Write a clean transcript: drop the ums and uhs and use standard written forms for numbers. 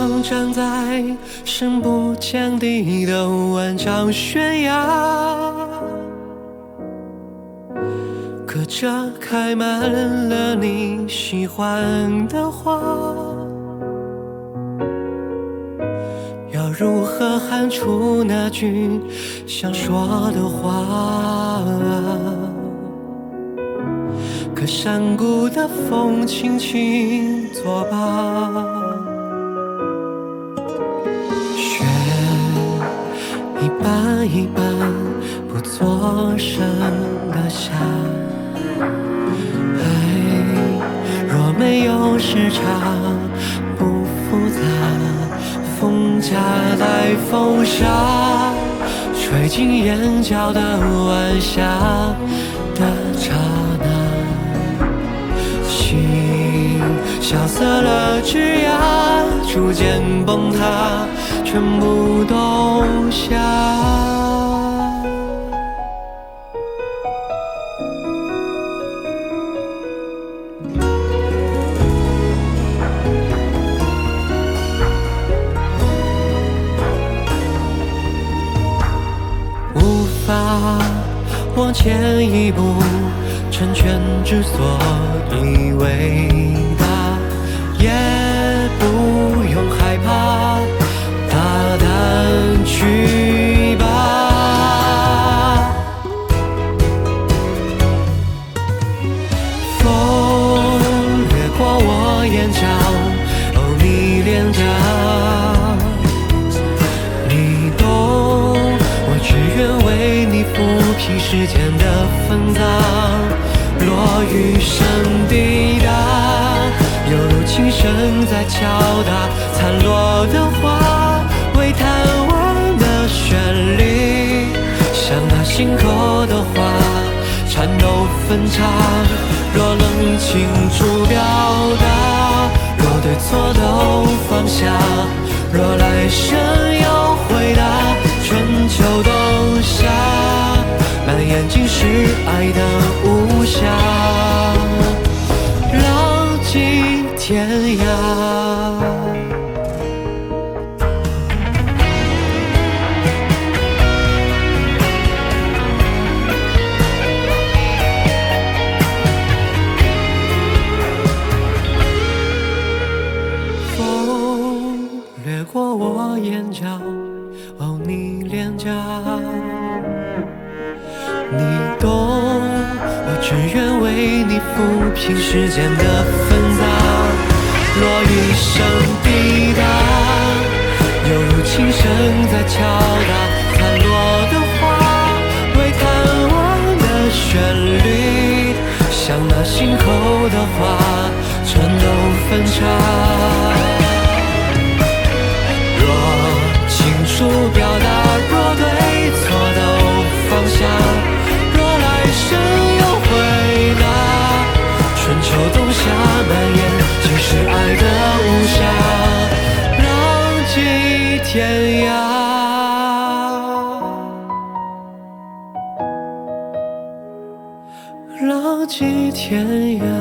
像站在深不见底的万丈悬崖，隔着开满了你喜欢的花，要如何喊出那句想说的话？可山谷的风轻轻作罢，雪一般一般不作声的下，爱若没有时差，不复杂，风夹带风沙，吹进眼角的晚霞的刹那，心萧瑟了枝桠，逐渐崩塌，全部都下。无法往前一步，成全之所以伟大，也不用害怕，大胆去吧。风掠过我眼角，哦，你脸颊，你懂，我只愿为你抚平世间的纷杂，落雨声滴答，犹如琴声在敲打，残落的花为贪玩的旋律，像那心口的花颤抖分叉，若冷清楚表达，若对错都放下，若来生要回答，春秋冬夏，满眼尽是爱的无暇，浪迹天涯。风掠过我眼角，哦，你脸颊，你懂，我只愿为你抚平世间的纷杂，落雨声滴答，犹如琴声在敲打，残落的花为贪玩的旋律，像那心口的花颤抖分叉，表达，若对错都放下，若来生有回答，春秋冬夏，满眼尽是爱的无暇，浪迹天涯，浪迹天涯。